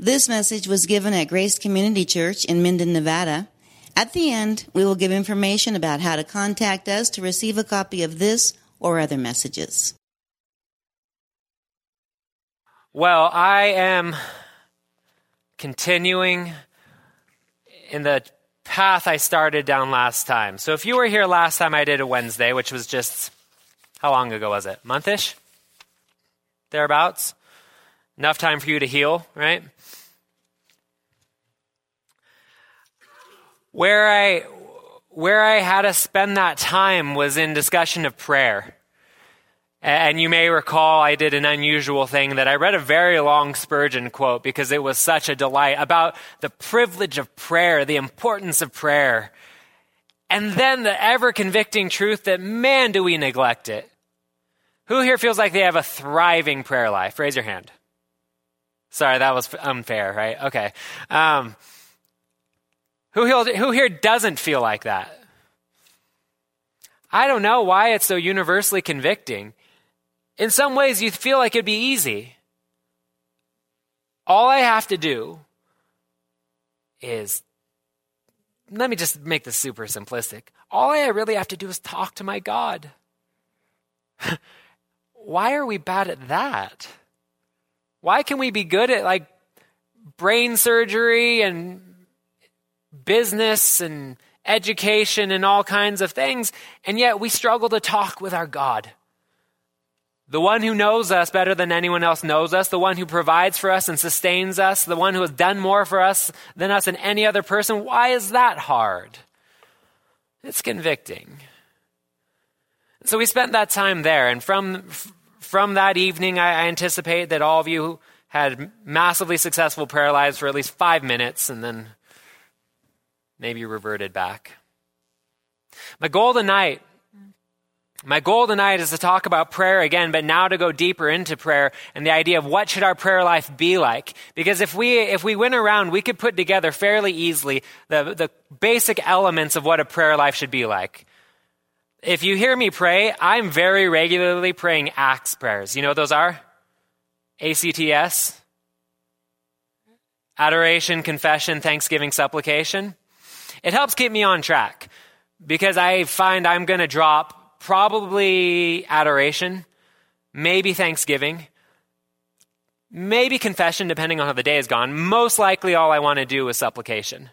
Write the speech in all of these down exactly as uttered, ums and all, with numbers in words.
This message was given at Grace Community Church in Minden, Nevada. At the end, we will give information about how to contact us to receive a copy of this or other messages. Well, I am continuing in the path I started down last time. So if you were here last time, I did a Wednesday, which was just, how long ago was it? Month-ish? Thereabouts? Enough time for you to heal, right? Where I where I had us spend that time was in discussion of prayer. And you may recall I did an unusual thing that I read a very long Spurgeon quote because it was such a delight about the privilege of prayer, the importance of prayer, and then the ever-convicting truth that, man, do we neglect it. Who here feels like they have a thriving prayer life? Raise your hand. Sorry, that was unfair, right? Okay. Um, who, here, who here doesn't feel like that? I don't know why it's so universally convicting. In some ways, you feel like it'd be easy. All I have to do is, let me just make this super simplistic. All I really have to do is talk to my God. Why are we bad at that? Why can we be good at like brain surgery and business and education and all kinds of things, and yet we struggle to talk with our God? The one who knows us better than anyone else knows us, the one who provides for us and sustains us, the one who has done more for us than us and any other person. Why is that hard? It's convicting. So we spent that time there, and from from that evening, I, I anticipate that all of you had massively successful prayer lives for at least five minutes, and then maybe reverted back. My goal tonight My goal tonight is to talk about prayer again, but now to go deeper into prayer and the idea of what should our prayer life be like. Because if we if we went around, we could put together fairly easily the, the basic elements of what a prayer life should be like. If you hear me pray, I'm very regularly praying ACTS prayers. You know what those are? A C T S? Adoration, confession, thanksgiving, supplication. It helps keep me on track because I find I'm going to drop probably adoration, maybe thanksgiving, maybe confession, depending on how the day has gone. Most likely all I want to do is supplication.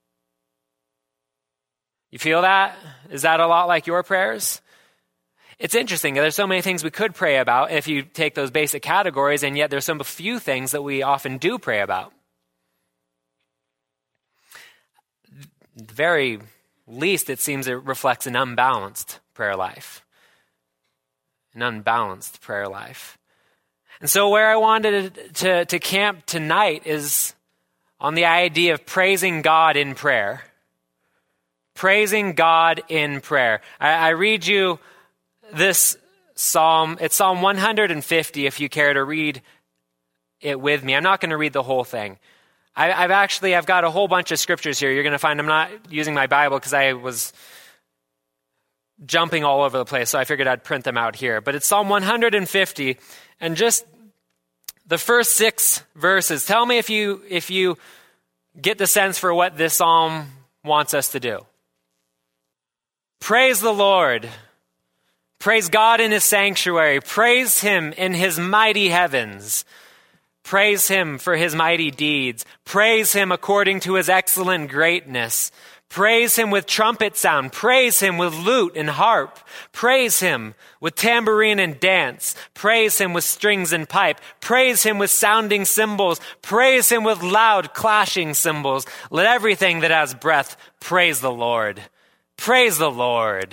You feel that? Is that a lot like your prayers? It's interesting. There's so many things we could pray about if you take those basic categories, and yet there's so few things that we often do pray about. At the very least, it seems it reflects an unbalanced prayer life, an unbalanced prayer life. And so where I wanted to, to camp tonight is on the idea of praising God in prayer. Praising God in prayer. I, I read you this psalm. It's Psalm one hundred fifty if you care to read it with me. I'm not going to read the whole thing. I, I've actually, I've got a whole bunch of scriptures here. You're going to find I'm not using my Bible because I was jumping all over the place, so I figured I'd print them out here. But it's Psalm one hundred fifty, and just the first six verses. Tell me if you if you get the sense for what this psalm wants us to do. Praise the Lord. Praise God in his sanctuary. Praise him in his mighty heavens. Praise him for his mighty deeds. Praise him according to his excellent greatness. Praise him with trumpet sound. Praise him with lute and harp. Praise him with tambourine and dance. Praise him with strings and pipe. Praise him with sounding cymbals. Praise him with loud clashing cymbals. Let everything that has breath praise the Lord. Praise the Lord.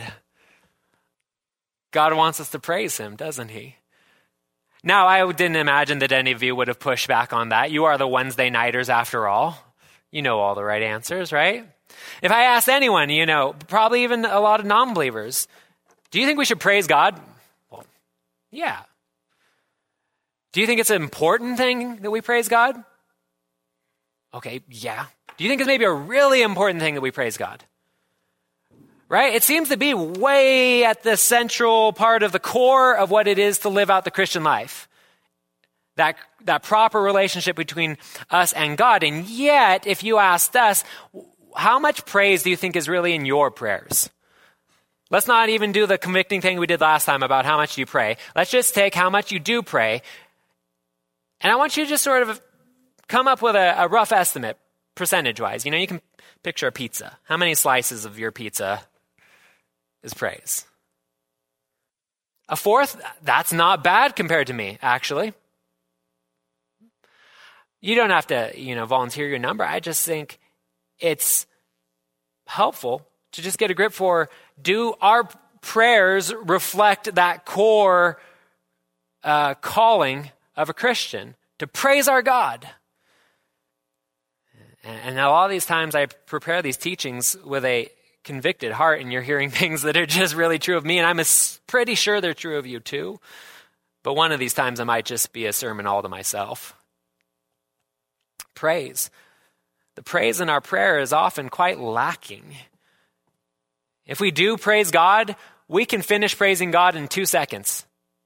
God wants us to praise him, doesn't he? Now, I didn't imagine that any of you would have pushed back on that. You are the Wednesday nighters after all. You know all the right answers, right? If I asked anyone, you know, probably even a lot of non-believers, do you think we should praise God? Well, yeah. Do you think it's an important thing that we praise God? Okay, yeah. Do you think it's maybe a really important thing that we praise God? Right? It seems to be way at the central part of the core of what it is to live out the Christian life. that, that proper relationship between us and God. And yet, if you asked us, how much praise do you think is really in your prayers? Let's not even do the convicting thing we did last time about how much you pray. Let's just take how much you do pray. And I want you to just sort of come up with a, a rough estimate, percentage-wise. You know, you can picture a pizza. How many slices of your pizza is praise? A fourth? That's not bad compared to me, actually. You don't have to, you know, volunteer your number. I just think it's helpful to just get a grip for, do our prayers reflect that core uh, calling of a Christian to praise our God? And, and a lot of these times I prepare these teachings with a convicted heart, and you're hearing things that are just really true of me, and I'm pretty sure they're true of you too. But one of these times it might just be a sermon all to myself. Praise. The praise in our prayer is often quite lacking. If we do praise God, we can finish praising God in two seconds.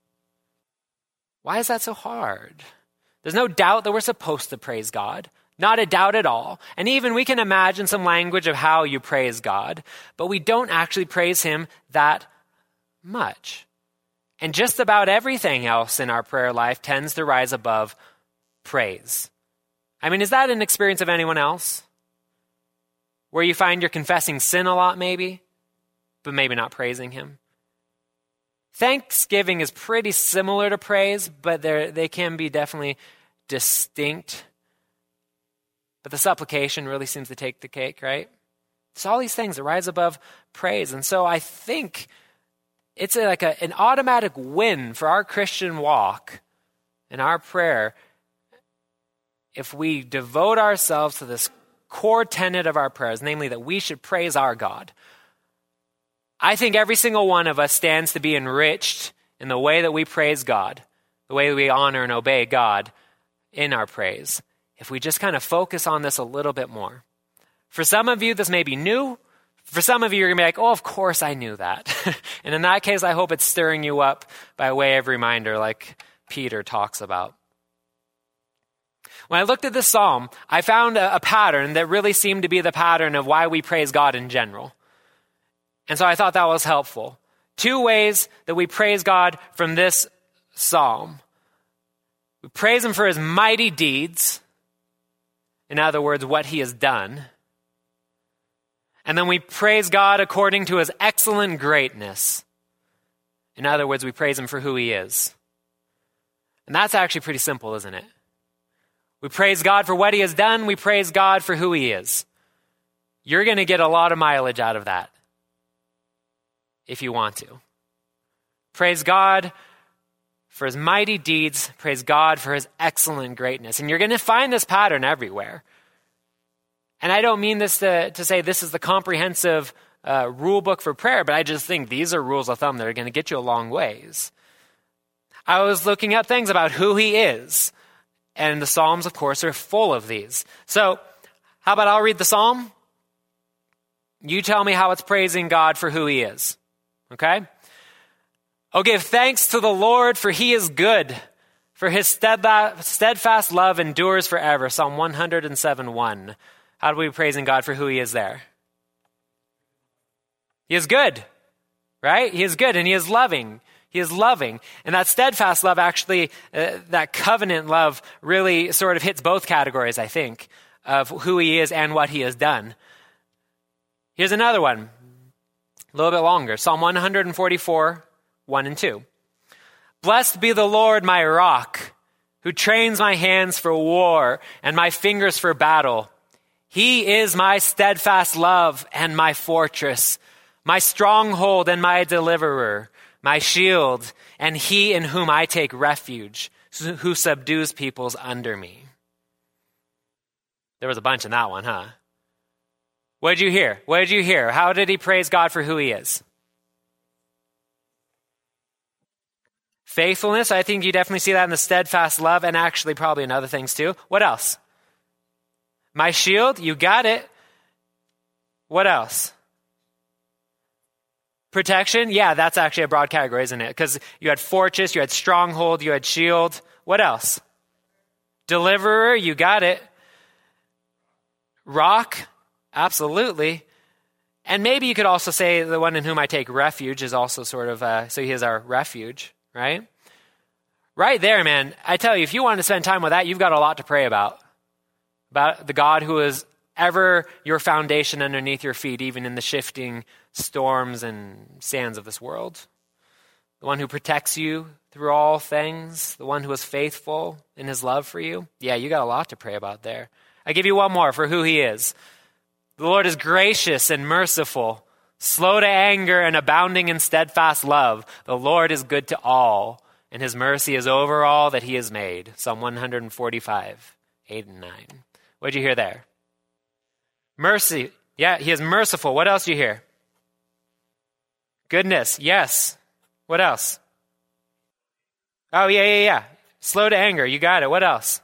Why is that so hard? There's no doubt that we're supposed to praise God. Not a doubt at all. And even we can imagine some language of how you praise God, but we don't actually praise him that much. And just about everything else in our prayer life tends to rise above praise. I mean, is that an experience of anyone else? Where you find you're confessing sin a lot maybe, but maybe not praising him? Thanksgiving is pretty similar to praise, but they can be definitely distinct. But the supplication really seems to take the cake, right? It's all these things that rise above praise. And so I think it's a, like a, an automatic win for our Christian walk and our prayer if we devote ourselves to this core tenet of our prayers, namely that we should praise our God. I think every single one of us stands to be enriched in the way that we praise God, the way that we honor and obey God in our praise, if we just kind of focus on this a little bit more. For some of you, this may be new. For some of you, you're going to be like, oh, of course I knew that. And in that case, I hope it's stirring you up by way of reminder like Peter talks about. When I looked at this psalm, I found a, a pattern that really seemed to be the pattern of why we praise God in general. And so I thought that was helpful. Two ways that we praise God from this psalm. We praise him for his mighty deeds. In other words, what he has done. And then we praise God according to his excellent greatness. In other words, we praise him for who he is. And that's actually pretty simple, isn't it? We praise God for what he has done. We praise God for who he is. You're going to get a lot of mileage out of that if you want to. Praise God for his mighty deeds. Praise God for his excellent greatness. And you're going to find this pattern everywhere. And I don't mean this to, to say this is the comprehensive uh, rule book for prayer, but I just think these are rules of thumb that are going to get you a long ways. I was looking at things about who he is. And the Psalms, of course, are full of these. So how about I'll read the Psalm? You tell me how it's praising God for who he is. Okay? Oh, give thanks to the Lord, for he is good, for his steadfast love endures forever. Psalm one oh seven one. How do we be praising God for who he is there? He is good, right? He is good and he is loving. He is loving. And that steadfast love, actually, uh, that covenant love really sort of hits both categories, I think, of who he is and what he has done. Here's another one, a little bit longer. Psalm one forty-four, one and two. Blessed be the Lord, my rock, who trains my hands for war and my fingers for battle. He is my steadfast love and my fortress, my stronghold and my deliverer, my shield, and he in whom I take refuge, who subdues peoples under me. There was a bunch in that one, huh? What did you hear? What did you hear? How did he praise God for who he is? Faithfulness, I think you definitely see that in the steadfast love, and actually probably in other things too. What else? My shield, you got it. What else? Protection, yeah, that's actually a broad category, isn't it? Because you had fortress, you had stronghold, you had shield. What else? Deliverer, you got it. Rock, absolutely. And maybe you could also say the one in whom I take refuge is also sort of, uh, so he is our refuge, right? Right there, man. I tell you, if you want to spend time with that, you've got a lot to pray about. About the God who is ever your foundation underneath your feet, even in the shifting storms and sands of this world. The one who protects you through all things. The one who is faithful in his love for you. Yeah, you got a lot to pray about there. I give you one more for who he is. The Lord is gracious and merciful, slow to anger and abounding in steadfast love. The Lord is good to all, and his mercy is over all that he has made. Psalm one forty-five, eight and nine. What did you hear there? Mercy. Yeah, he is merciful. What else do you hear? Goodness. Yes. What else? Oh, yeah, yeah, yeah. Slow to anger. You got it. What else?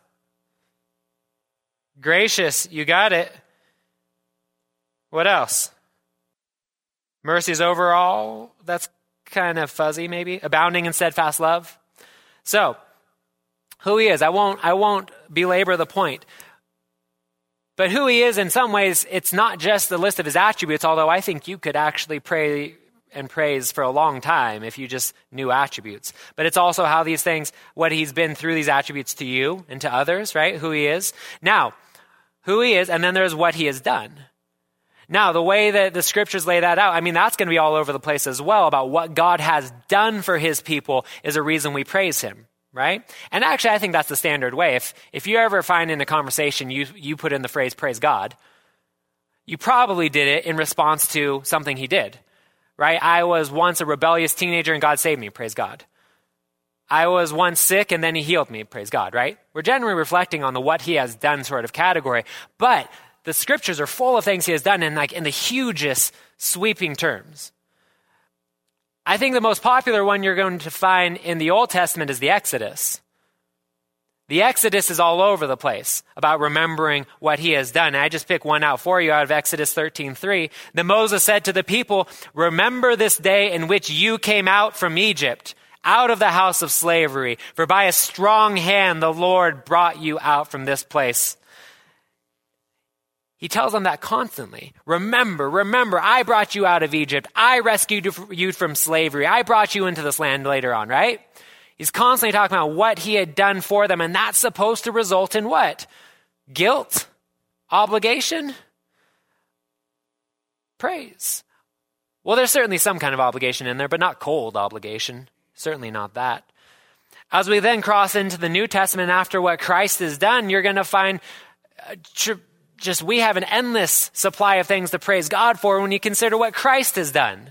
Gracious. You got it. What else? Mercies over all. That's kind of fuzzy, maybe. Abounding in steadfast love. So, who he is, I won't, I won't belabor the point. But who he is, in some ways, it's not just the list of his attributes, although I think you could actually pray and praise for a long time if you just knew attributes. But it's also how these things, what he's been through these attributes to you and to others, right? Who he is. Now, who he is, and then there's what he has done. Now, the way that the scriptures lay that out, I mean, that's going to be all over the place as well about what God has done for his people is a reason we praise him, right? And actually, I think that's the standard way. If if you ever find in a conversation you you put in the phrase, praise God, you probably did it in response to something he did, right? I was once a rebellious teenager and God saved me, praise God. I was once sick and then he healed me, praise God, right? We're generally reflecting on the what he has done sort of category, but the scriptures are full of things he has done in like in the hugest sweeping terms. I think the most popular one you're going to find in the Old Testament is the Exodus. The Exodus is all over the place about remembering what he has done. And I just pick one out for you out of Exodus thirteen three. Then Moses said to the people, remember this day in which you came out from Egypt, out of the house of slavery. For by a strong hand the Lord brought you out from this place. He tells them that constantly. Remember, remember, I brought you out of Egypt. I rescued you from slavery. I brought you into this land later on, right? He's constantly talking about what he had done for them, and that's supposed to result in what? Guilt? Obligation? Praise. Well, there's certainly some kind of obligation in there, but not cold obligation. Certainly not that. As we then cross into the New Testament after what Christ has done, you're going to find uh, tr- just we have an endless supply of things to praise God for when you consider what Christ has done.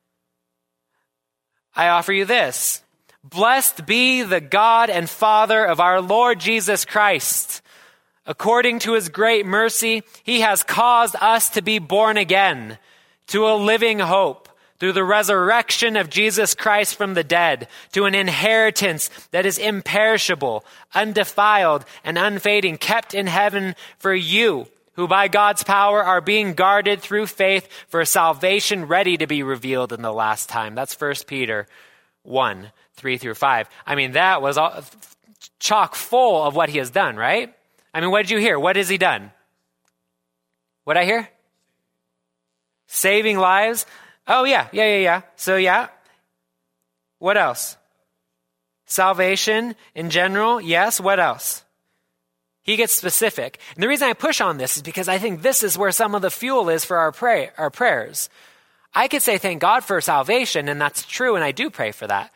I offer you this. Blessed be the God and Father of our Lord Jesus Christ. According to his great mercy, he has caused us to be born again to a living hope through the resurrection of Jesus Christ from the dead, to an inheritance that is imperishable, undefiled, and unfading, kept in heaven for you, who by God's power are being guarded through faith for a salvation ready to be revealed in the last time. That's First Peter one, three through five. I mean, that was all, chock full of what he has done, right? I mean, what did you hear? What has he done? What did I hear? Saving lives. Oh, yeah, yeah, yeah, yeah. So, yeah. What else? Salvation in general. Yes. What else? He gets specific. And the reason I push on this is because I think this is where some of the fuel is for our pray, our prayers. I could say thank God for salvation, and that's true, and I do pray for that.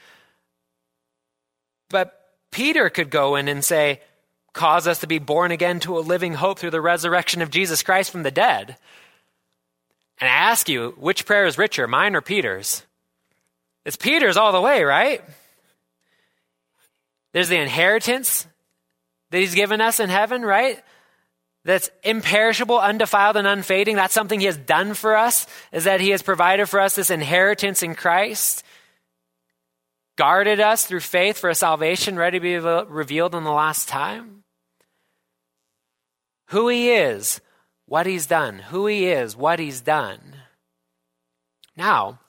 But Peter could go in and say, cause us to be born again to a living hope through the resurrection of Jesus Christ from the dead. And I ask you, which prayer is richer, mine or Peter's? It's Peter's all the way, right? There's the inheritance that he's given us in heaven, right? That's imperishable, undefiled, and unfading. That's something he has done for us, is that he has provided for us this inheritance in Christ, guarded us through faith for a salvation ready to be revealed in the last time. Who he is, what he's done. Who he is, what he's done. Now,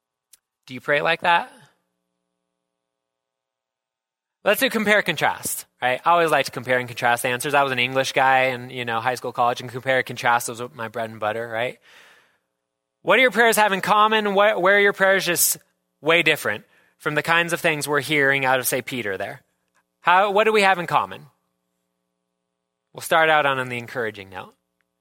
do you pray like that? Let's do compare contrast, right? I always like to compare and contrast answers. I was an English guy in, you know, high school, college, and compare and contrast was my bread and butter, right? What do your prayers have in common? Where, where are your prayers just way different from the kinds of things we're hearing out of, say, Peter there? How, what do we have in common? We'll start out on the encouraging note.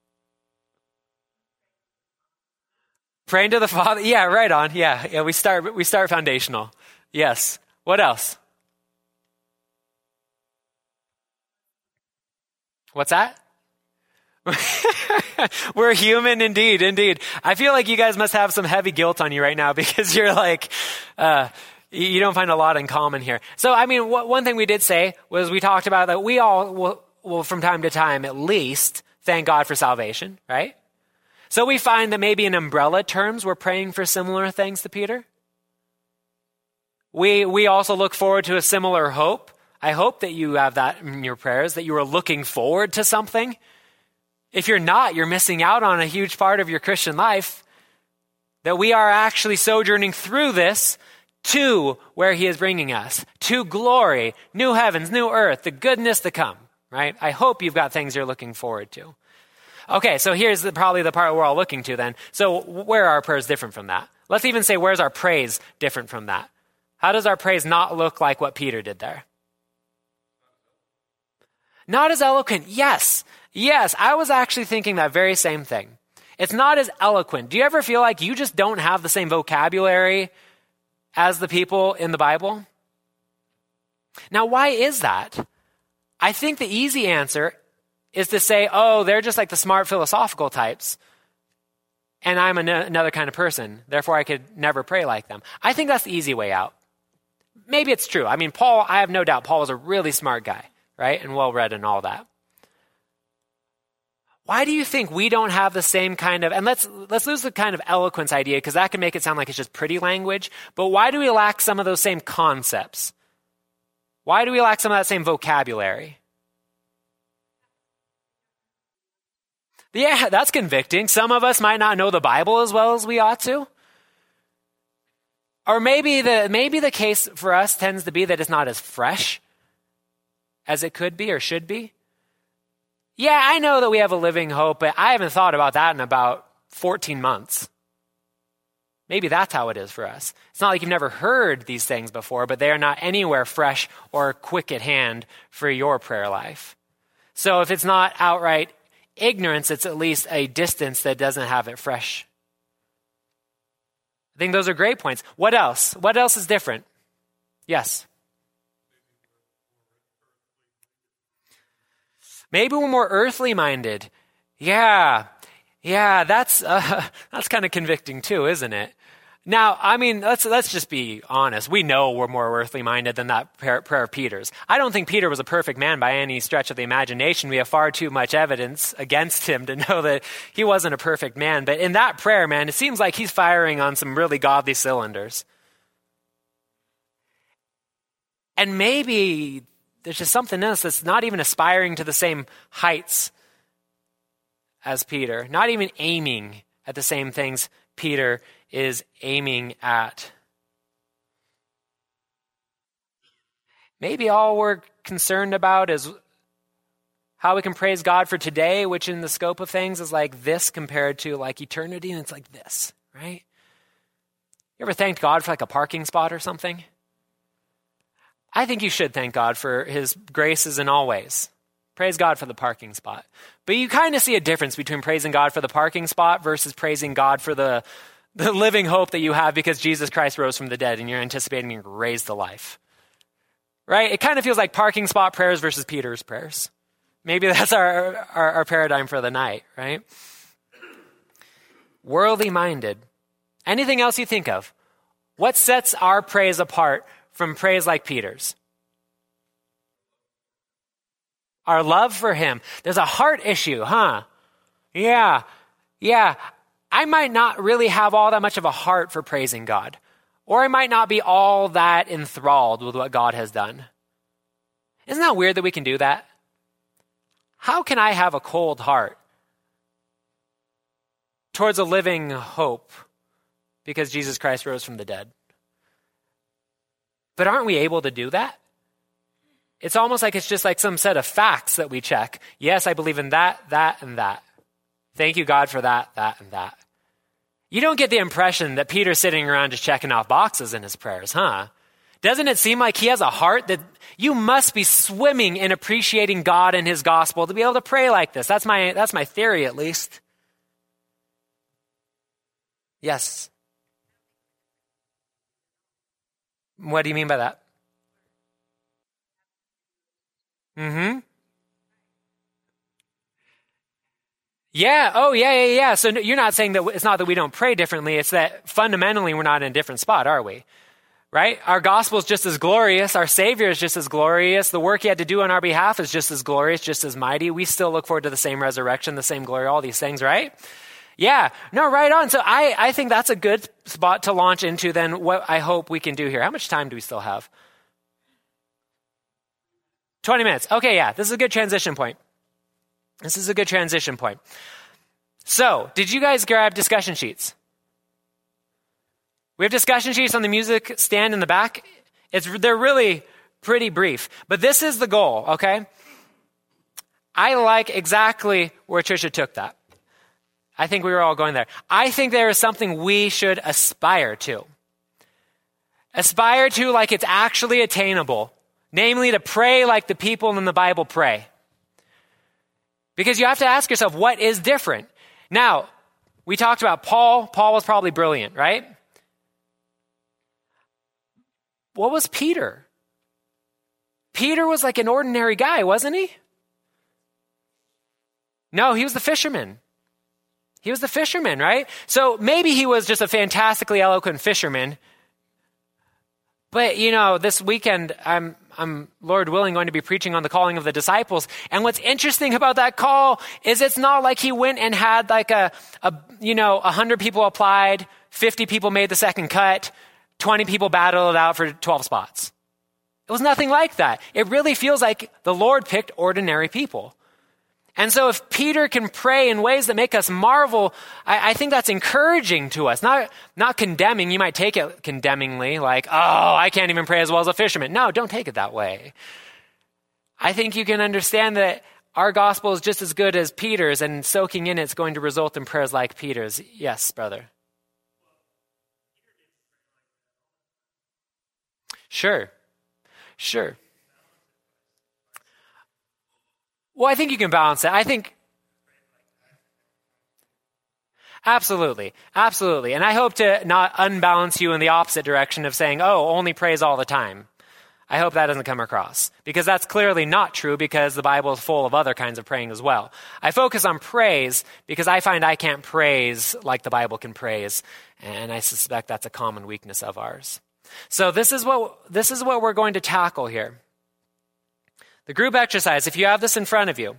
Praying to the Father. Yeah, right on. Yeah, yeah. We start. We start foundational. Yes. What else? What's that? We're human, indeed, indeed. I feel like you guys must have some heavy guilt on you right now because you're like, uh, you don't find a lot in common here. So, I mean, wh- one thing we did say was we talked about that we all will, will, from time to time, at least thank God for salvation, right? So we find that maybe in umbrella terms, we're praying for similar things to Peter. We we also look forward to a similar hope. I hope that you have that in your prayers, that you are looking forward to something. If you're not, you're missing out on a huge part of your Christian life, that we are actually sojourning through this to where he is bringing us, to glory, new heavens, new earth, the goodness to come, right? I hope you've got things you're looking forward to. Okay, so here's the, probably the part we're all looking to then. So where are our prayers different from that? Let's even say, where's our praise different from that? How does our praise not look like what Peter did there? Not as eloquent. Yes, yes. I was actually thinking that very same thing. It's not as eloquent. Do you ever feel like you just don't have the same vocabulary as the people in the Bible? Now, why is that? I think the easy answer is to say, oh, they're just like the smart philosophical types, and I'm an- another kind of person, therefore I could never pray like them. I think that's the easy way out. Maybe it's true. I mean, Paul, I have no doubt Paul was a really smart guy, right? And well-read and all that. Why do you think we don't have the same kind of, and let's let's lose the kind of eloquence idea, because that can make it sound like it's just pretty language, but why do we lack some of those same concepts? Why do we lack some of that same vocabulary? Yeah, that's convicting. Some of us might not know the Bible as well as we ought to. Or maybe the maybe the case for us tends to be that it's not as fresh as it could be or should be. Yeah, I know that we have a living hope, but I haven't thought about that in about fourteen months. Maybe that's how it is for us. It's not like you've never heard these things before, but they are not anywhere fresh or quick at hand for your prayer life. So if it's not outright ignorance, it's at least a distance that doesn't have it fresh. I think those are great points. What else? What else is different? Yes. Maybe we're more earthly minded. Yeah. Yeah, that's uh, that's kind of convicting too, isn't it? Now, I mean, let's let's just be honest. We know we're more earthly minded than that prayer, prayer of Peter's. I don't think Peter was a perfect man by any stretch of the imagination. We have far too much evidence against him to know that he wasn't a perfect man. But in that prayer, man, it seems like he's firing on some really godly cylinders. And maybe there's just something else that's not even aspiring to the same heights as Peter, not even aiming at the same things Peter is aiming at. Maybe all we're concerned about is how we can praise God for today, which in the scope of things is like this compared to like eternity, and it's like this, right? You ever thanked God for like a parking spot or something? I think you should thank God for his graces in all ways. Praise God for the parking spot. But you kind of see a difference between praising God for the parking spot versus praising God for the, the living hope that you have because Jesus Christ rose from the dead and you're anticipating being raised to life. Right? It kind of feels like parking spot prayers versus Peter's prayers. Maybe that's our, our, our paradigm for the night, right? Worldly minded. Anything else you think of? What sets our praise apart from praise like Peter's? Our love for him. There's a heart issue, huh? Yeah, yeah. I might not really have all that much of a heart for praising God. Or I might not be all that enthralled with what God has done. Isn't that weird that we can do that? How can I have a cold heart towards a living hope because Jesus Christ rose from the dead? But aren't we able to do that? It's almost like it's just like some set of facts that we check. Yes, I believe in that, that, and that. Thank you, God, for that, that, and that. You don't get the impression that Peter's sitting around just checking off boxes in his prayers, huh? Doesn't it seem like he has a heart that you must be swimming in appreciating God and his gospel to be able to pray like this? That's my, that's my theory, at least. Yes. What do you mean by that? Mm-hmm. Yeah. Oh, yeah, yeah, yeah. So you're not saying that it's not that we don't pray differently. It's that fundamentally we're not in a different spot, are we? Right? Our gospel is just as glorious. Our Savior is just as glorious. The work he had to do on our behalf is just as glorious, just as mighty. We still look forward to the same resurrection, the same glory, all these things, right? Yeah. No, right on. So I, I think that's a good spot to launch into then what I hope we can do here. How much time do we still have? twenty minutes. Okay, yeah. This is a good transition point. This is a good transition point. So, did you guys grab discussion sheets? We have discussion sheets on the music stand in the back. It's, they're really pretty brief. But this is the goal, okay? I like exactly where Tricia took that. I think we were all going there. I think there is something we should aspire to. Aspire to like it's actually attainable. Namely, to pray like the people in the Bible pray. Because you have to ask yourself, what is different? Now, we talked about Paul. Paul was probably brilliant, right? What was Peter? Peter was like an ordinary guy, wasn't he? No, he was the fisherman. He was the fisherman, right? So maybe he was just a fantastically eloquent fisherman. But, you know, this weekend, I'm, I'm, Lord willing, going to be preaching on the calling of the disciples. And what's interesting about that call is it's not like he went and had like a, a you know, one hundred people applied, fifty people made the second cut, twenty people battled it out for twelve spots. It was nothing like that. It really feels like the Lord picked ordinary people. And so if Peter can pray in ways that make us marvel, I, I think that's encouraging to us, not, not condemning. You might take it condemningly, like, oh, I can't even pray as well as a fisherman. No, don't take it that way. I think you can understand that our gospel is just as good as Peter's, and soaking in it's going to result in prayers like Peter's. Yes, brother. Sure. Sure. Well, I think you can balance it. I think, absolutely, absolutely. And I hope to not unbalance you in the opposite direction of saying, oh, only praise all the time. I hope that doesn't come across, because that's clearly not true, because the Bible is full of other kinds of praying as well. I focus on praise because I find I can't praise like the Bible can praise, and I suspect that's a common weakness of ours. So this is what this is what we're going to tackle here. The group exercise, if you have this in front of you,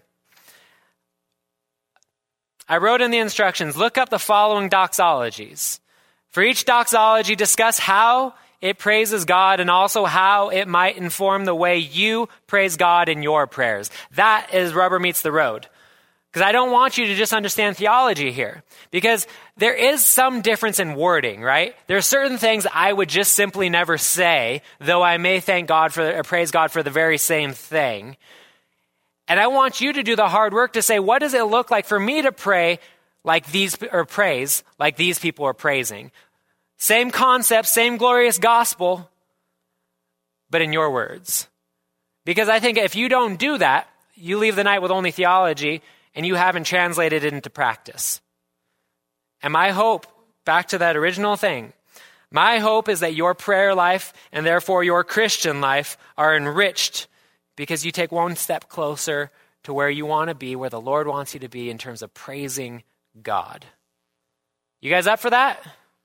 I wrote in the instructions, look up the following doxologies. For each doxology, discuss how it praises God and also how it might inform the way you praise God in your prayers. That is rubber meets the road. Because I don't want you to just understand theology here. Because there is some difference in wording, right? There are certain things I would just simply never say, though I may thank God for, or praise God for the very same thing. And I want you to do the hard work to say, what does it look like for me to pray like these, or praise like these people are praising? Same concept, same glorious gospel, but in your words. Because I think if you don't do that, you leave the night with only theology, and you haven't translated it into practice. And my hope, back to that original thing, my hope is that your prayer life and therefore your Christian life are enriched because you take one step closer to where you want to be, where the Lord wants you to be in terms of praising God. You guys up for that?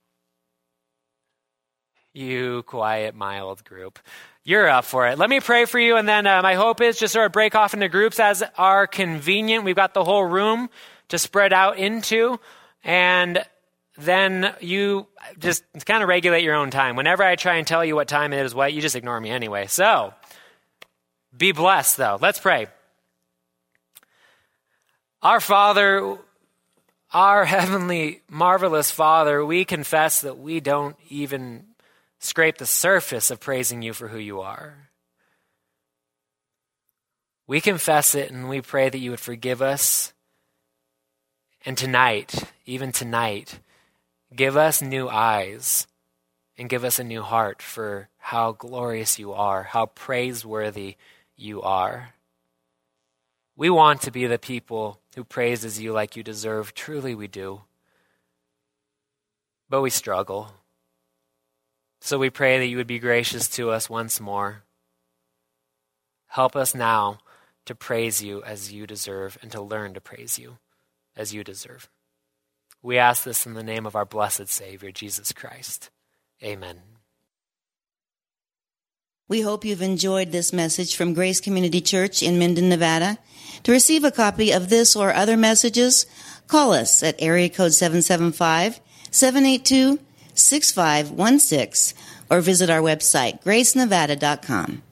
You quiet, mild group. You're up for it. Let me pray for you, and then uh, my hope is just sort of break off into groups as are convenient. We've got the whole room to spread out into, and then you just kind of regulate your own time. Whenever I try and tell you what time it is, what you just ignore me anyway. So, be blessed, though. Let's pray. Our Father, our heavenly, marvelous Father, we confess that we don't even scrape the surface of praising you for who you are. We confess it and we pray that you would forgive us. And tonight, even tonight, give us new eyes and give us a new heart for how glorious you are, how praiseworthy you are. We want to be the people who praises you like you deserve. Truly we do. But we struggle. So we pray that you would be gracious to us once more. Help us now to praise you as you deserve and to learn to praise you as you deserve. We ask this in the name of our blessed Savior, Jesus Christ. Amen. We hope you've enjoyed this message from Grace Community Church in Minden, Nevada. To receive a copy of this or other messages, call us at area code seven seven five, seven eight two, six five one six or visit our website, grace nevada dot com.